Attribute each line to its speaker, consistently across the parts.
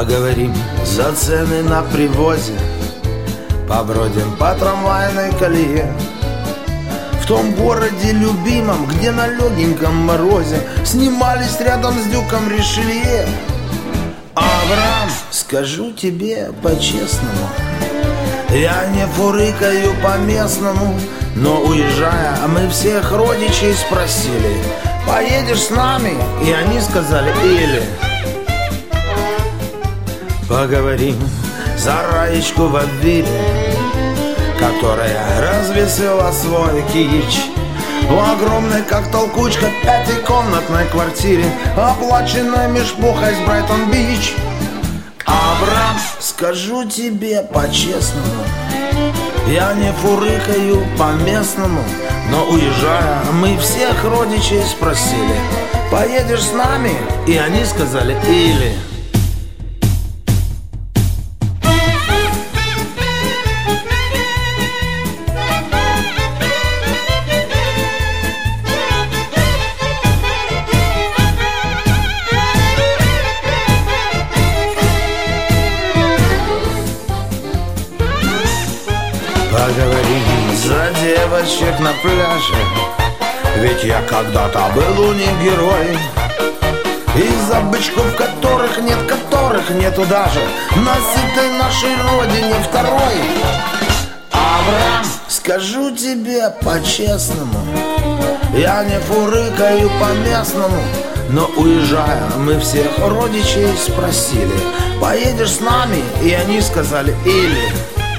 Speaker 1: Поговорим за цены на привозе, побродим по трамвайной колее. В том городе любимом, где на легеньком морозе снимались рядом с дюком Ришелье. Авраам, скажу тебе по-честному, я не фурыкаю по-местному, но уезжая, мы всех родичей спросили: поедешь с нами? И они сказали: или. Поговорим за Раечку в Аввиле, которая развесила свой кич в огромной, как толкучка, пятикомнатной квартире, оплаченной межпухой с Брайтон-Бич. Абрам, скажу тебе по-честному, я не фурыкаю по-местному, но уезжая, мы всех родичей спросили: поедешь с нами? И они сказали: или. Поговорим за девочек на пляже, ведь я когда-то был у них герой. И за бычков, которых нету даже на сытой нашей родине второй. Авраам, скажу тебе по-честному, я не фурыкаю по-местному, но уезжая, мы всех родичей спросили: поедешь с нами? И они сказали: или.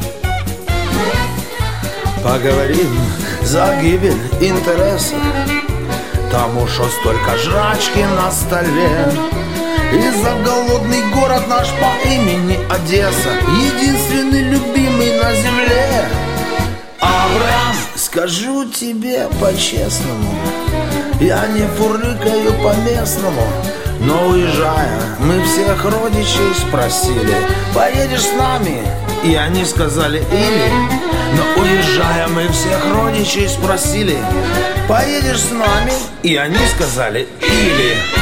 Speaker 1: Поговорим за гибель интереса, тому, что столько жрачки на столе. И за голодный город наш по имени Одесса, единственный любимый на земле. Авраам, скажу тебе по-честному, я не фурыкаю по-местному, но уезжая, мы всех родичей спросили: поедешь с нами? И они сказали: или. Но уезжая, мы всех родичей спросили: поедешь с нами? И они сказали: или.